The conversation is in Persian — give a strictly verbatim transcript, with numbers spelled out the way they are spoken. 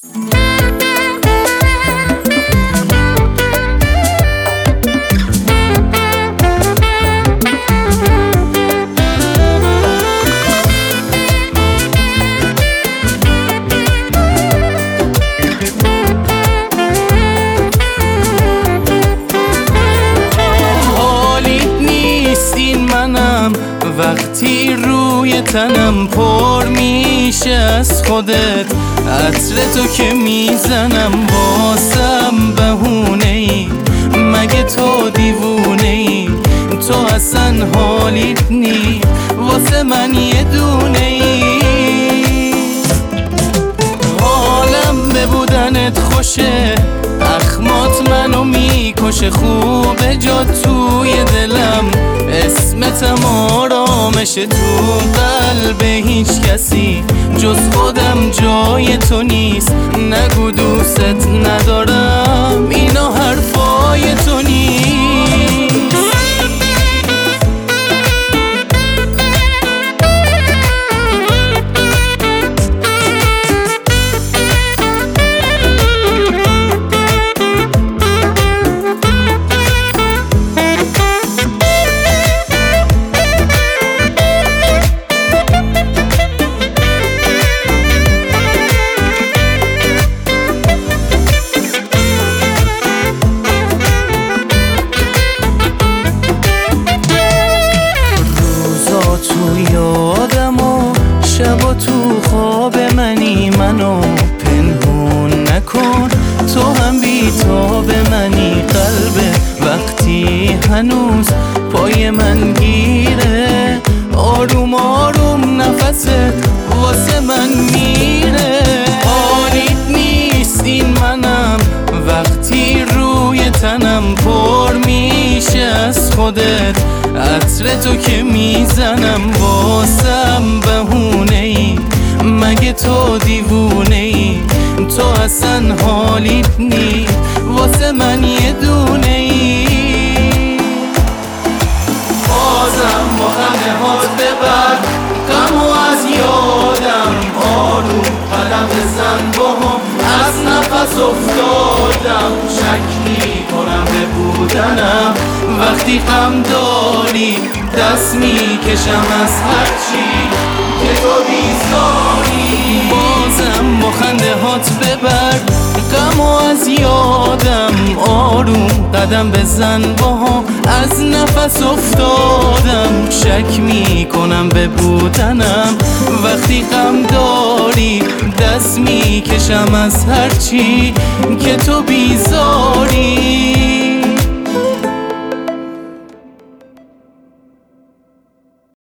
وقتی روی تنم پر میشه از خودت، عطر تو که میزنم واسم بهونه ای، مگه تو دیوونه ای؟ تو اصلا حالیت نی واسه من یه دونه ای. حالم به بودنت خوشه، اخمات منو میکشه، خوبه جا توی دلم، اسمتم آرامشه، تو قلب هیچ کسی جز خودم جای تو نیست. نگو دوست ندارم، اینا حرفای تو نیست. تو یادم و شبا تو خواب منی، منو پنهون نکن، تو هم بی‌تاب منی. قلب وقتی هنوز پای من گیره، آروم آروم نفست واسه من میره. حالیت نیست این منم وقتی روی تنم پر میشه از خودت، عطر تو که میزنم واسم بهونه ای، مگه تو دیوونه ای؟ تو اصلا حالیت نی واسه من یه دونه ای. بازم با خنده هات ببر غمو از یادم، آروم قدم بزن باهم، از نفس افتادم، شک میکنم به بودنم وقتی غم داری، دست میکشم از هرچی که تو بیزاری. بازم با خنده هات ببر غمو از یادم، آروم قدم بزن باهم، از نفس افتادم، شک میکنم به بودنم وقتی غم داری، دست میکشم از هرچی که تو بیزاری.